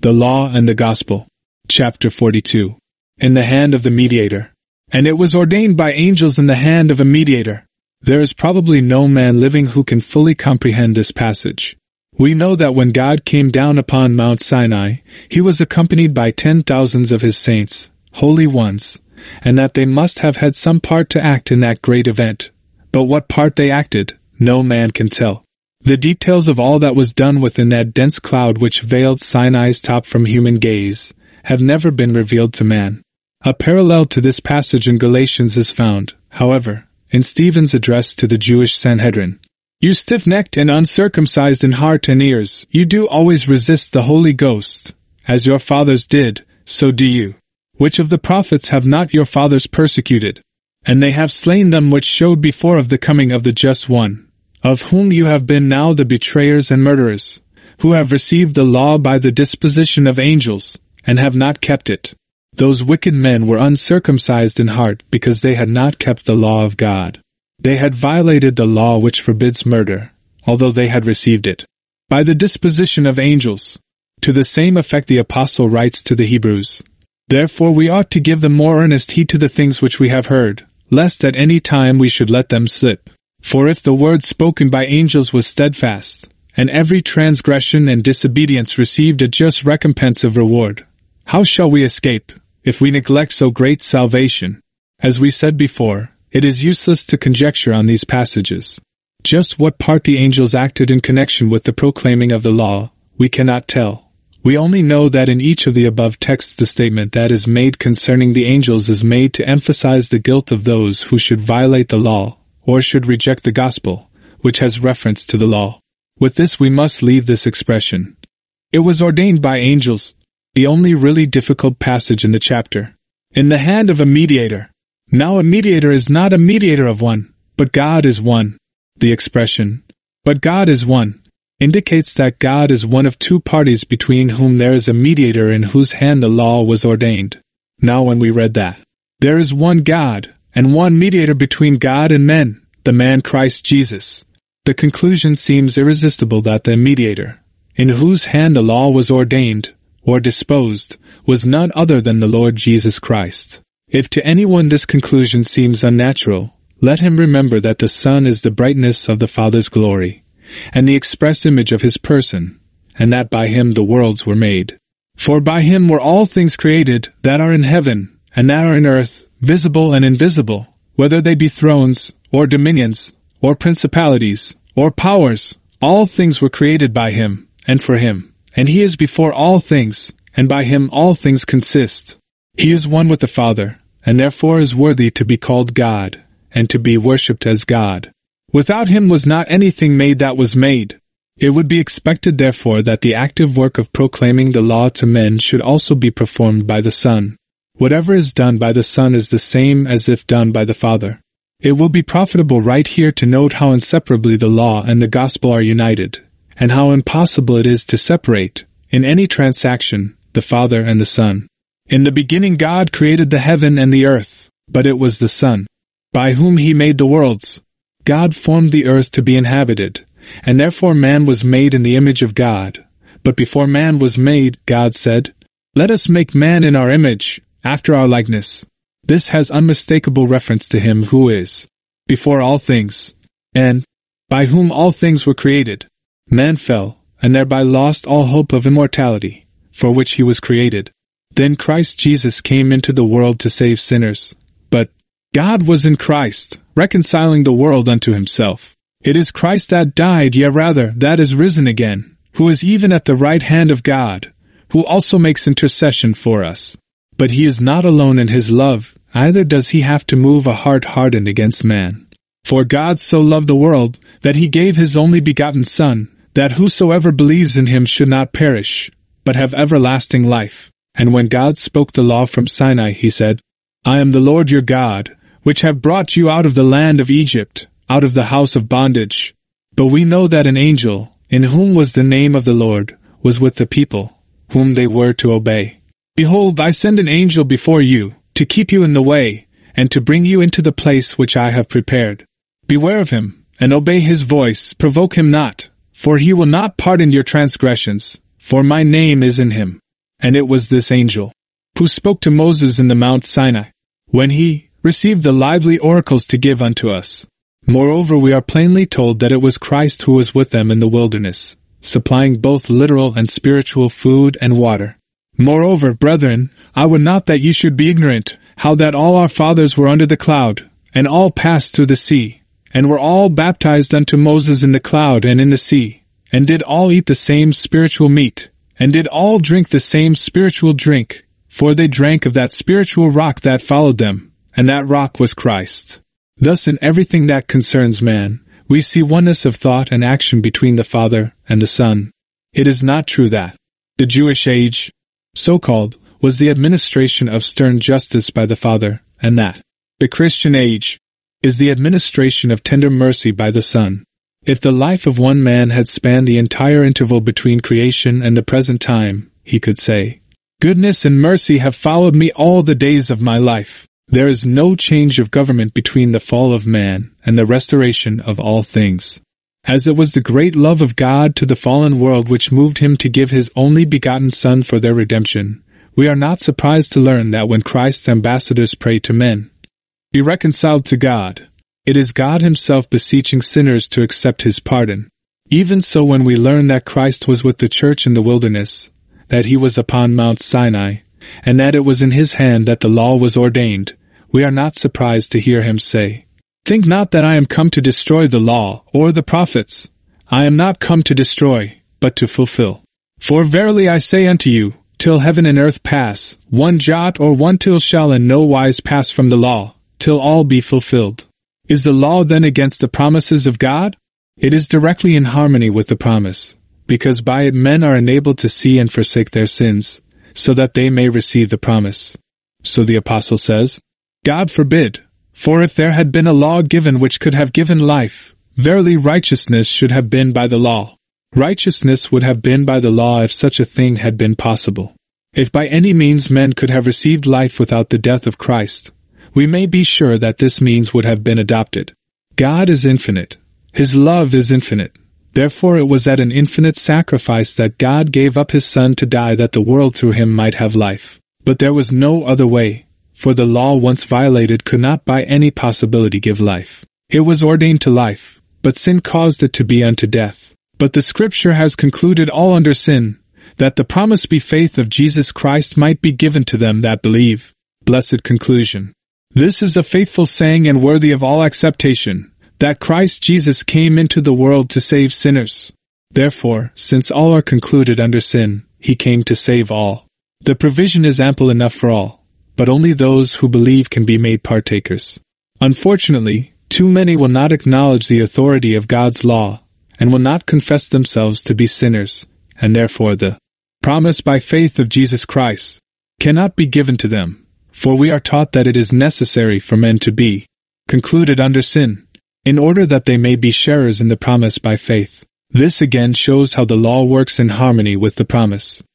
The Law and the Gospel. Chapter 42. In the hand of the mediator. And it was ordained by angels in the hand of a mediator. There is probably no man living who can fully comprehend this passage. We know that when God came down upon Mount Sinai, he was accompanied by 10,000s of his saints, holy ones, and that they must have had some part to act in that great event. But what part they acted, no man can tell. The details of all that was done within that dense cloud which veiled Sinai's top from human gaze have never been revealed to man. A parallel to this passage in Galatians is found, however, in Stephen's address to the Jewish Sanhedrin. You stiff-necked and uncircumcised in heart and ears, you do always resist the Holy Ghost. As your fathers did, so do you. Which of the prophets have not your fathers persecuted? And they have slain them which showed before of the coming of the Just One, of whom you have been now the betrayers and murderers, who have received the law by the disposition of angels, and have not kept it. Those wicked men were uncircumcised in heart because they had not kept the law of God. They had violated the law which forbids murder, although they had received it by the disposition of angels. To the same effect the apostle writes to the Hebrews, Therefore we ought to give the more earnest heed to the things which we have heard, lest at any time we should let them slip. For if the word spoken by angels was steadfast, and every transgression and disobedience received a just recompense of reward, how shall we escape, if we neglect so great salvation? As we said before, it is useless to conjecture on these passages. Just what part the angels acted in connection with the proclaiming of the law, we cannot tell. We only know that in each of the above texts the statement that is made concerning the angels is made to emphasize the guilt of those who should violate the law, or should reject the gospel, which has reference to the law. With this we must leave this expression. It was ordained by angels, the only really difficult passage in the chapter. In the hand of a mediator. Now a mediator is not a mediator of one, but God is one. The expression, but God is one, indicates that God is one of two parties between whom there is a mediator in whose hand the law was ordained. Now when we read that, there is one God, and one mediator between God and men, the man Christ Jesus, the conclusion seems irresistible that the mediator, in whose hand the law was ordained, or disposed, was none other than the Lord Jesus Christ. If to anyone this conclusion seems unnatural, let him remember that the Son is the brightness of the Father's glory, and the express image of his person, and that by him the worlds were made. For by him were all things created that are in heaven, and that are in earth, visible and invisible, whether they be thrones, or dominions, or principalities, or powers. All things were created by him, and for him, and he is before all things, and by him all things consist. He is one with the Father, and therefore is worthy to be called God, and to be worshipped as God. Without him was not anything made that was made. It would be expected therefore that the active work of proclaiming the law to men should also be performed by the Son. Whatever is done by the Son is the same as if done by the Father. It will be profitable right here to note how inseparably the law and the gospel are united, and how impossible it is to separate, in any transaction, the Father and the Son. In the beginning God created the heaven and the earth, but it was the Son, by whom he made the worlds. God formed the earth to be inhabited, and therefore man was made in the image of God. But before man was made, God said, Let us make man in our image, after our likeness. This has unmistakable reference to him who is before all things, and by whom all things were created. Man fell, and thereby lost all hope of immortality, for which he was created. Then Christ Jesus came into the world to save sinners. But God was in Christ, reconciling the world unto himself. It is Christ that died, yea rather, that is risen again, who is even at the right hand of God, who also makes intercession for us. But he is not alone in his love, either does he have to move a heart hardened against man. For God so loved the world, that he gave his only begotten Son, that whosoever believes in him should not perish, but have everlasting life. And when God spoke the law from Sinai, he said, I am the Lord your God, which have brought you out of the land of Egypt, out of the house of bondage. But we know that an angel, in whom was the name of the Lord, was with the people, whom they were to obey. Behold, I send an angel before you, to keep you in the way, and to bring you into the place which I have prepared. Beware of him, and obey his voice, provoke him not, for he will not pardon your transgressions, for my name is in him. And it was this angel who spoke to Moses in the Mount Sinai, when he received the lively oracles to give unto us. Moreover, we are plainly told that it was Christ who was with them in the wilderness, supplying both literal and spiritual food and water. Moreover, brethren, I would not that ye should be ignorant, how that all our fathers were under the cloud, and all passed through the sea, and were all baptized unto Moses in the cloud and in the sea, and did all eat the same spiritual meat, and did all drink the same spiritual drink, for they drank of that spiritual rock that followed them, and that rock was Christ. Thus in everything that concerns man, we see oneness of thought and action between the Father and the Son. It is not true that the Jewish age, so-called, was the administration of stern justice by the Father, and that the Christian age is the administration of tender mercy by the Son. If the life of one man had spanned the entire interval between creation and the present time, he could say, "Goodness and mercy have followed me all the days of my life." There is no change of government between the fall of man and the restoration of all things. As it was the great love of God to the fallen world which moved him to give his only begotten Son for their redemption, we are not surprised to learn that when Christ's ambassadors pray to men, "Be reconciled to God," it is God himself beseeching sinners to accept his pardon. Even so, when we learn that Christ was with the church in the wilderness, that he was upon Mount Sinai, and that it was in his hand that the law was ordained, we are not surprised to hear him say, "Think not that I am come to destroy the law or the prophets. I am not come to destroy, but to fulfill. For verily I say unto you, till heaven and earth pass, one jot or one tittle shall in no wise pass from the law, till all be fulfilled." Is the law then against the promises of God? It is directly in harmony with the promise, because by it men are enabled to see and forsake their sins, so that they may receive the promise. So the apostle says, "God forbid, for if there had been a law given which could have given life, verily righteousness should have been by the law." Righteousness would have been by the law if such a thing had been possible. If by any means men could have received life without the death of Christ, we may be sure that this means would have been adopted. God is infinite. His love is infinite. Therefore it was at an infinite sacrifice that God gave up his Son to die that the world through him might have life. But there was no other way, for the law once violated could not by any possibility give life. It was ordained to life, but sin caused it to be unto death. But the Scripture has concluded all under sin, that the promised be faith of Jesus Christ might be given to them that believe. Blessed conclusion. This is a faithful saying and worthy of all acceptation, that Christ Jesus came into the world to save sinners. Therefore, since all are concluded under sin, he came to save all. The provision is ample enough for all, but only those who believe can be made partakers. Unfortunately, too many will not acknowledge the authority of God's law, and will not confess themselves to be sinners, and therefore the promise by faith of Jesus Christ cannot be given to them, for we are taught that it is necessary for men to be concluded under sin, in order that they may be sharers in the promise by faith. This again shows how the law works in harmony with the promise.